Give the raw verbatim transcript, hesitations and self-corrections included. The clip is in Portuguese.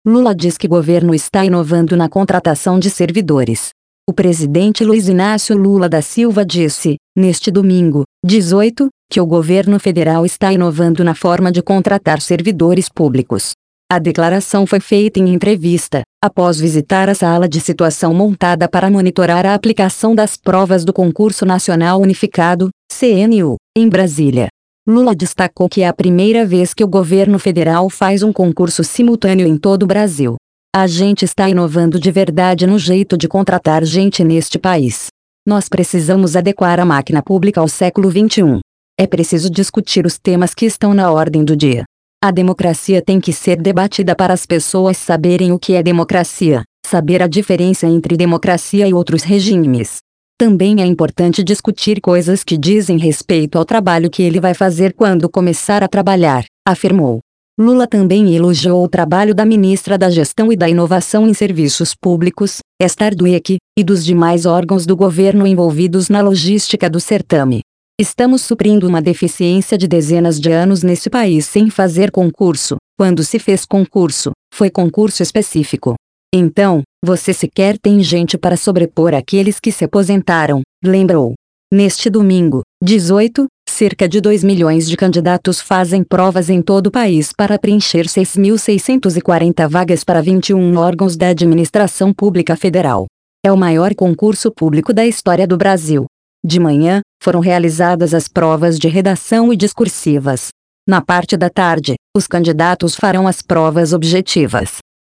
Lula diz que governo está inovando na contratação de servidores. O presidente Luiz Inácio Lula da Silva disse, neste domingo, dezoito, que o governo federal está inovando na forma de contratar servidores públicos. A declaração foi feita em entrevista, após visitar a sala de situação montada para monitorar a aplicação das provas do Concurso Nacional Unificado, C N U, em Brasília. Lula destacou que é a primeira vez que o governo federal faz um concurso simultâneo em todo o Brasil. A gente está inovando de verdade no jeito de contratar gente neste país. Nós precisamos adequar a máquina pública ao século vinte e um. É preciso discutir os temas que estão na ordem do dia. A democracia tem que ser debatida para as pessoas saberem o que é democracia, saber a diferença entre democracia e outros regimes. Também é importante discutir coisas que dizem respeito ao trabalho que ele vai fazer quando começar a trabalhar, afirmou. Lula também elogiou o trabalho da ministra da Gestão e da Inovação em Serviços Públicos, Esther Dweck, e dos demais órgãos do governo envolvidos na logística do certame. Estamos suprindo uma deficiência de dezenas de anos nesse país sem fazer concurso. Quando se fez concurso, foi concurso específico. Então, você sequer tem gente para sobrepor aqueles que se aposentaram, lembrou. Neste domingo, dezoito, cerca de dois milhões de candidatos fazem provas em todo o país para preencher seis mil seiscentas e quarenta vagas para vinte e um órgãos da administração pública federal. É o maior concurso público da história do Brasil. De manhã, foram realizadas as provas de redação e discursivas. Na parte da tarde, os candidatos farão as provas objetivas.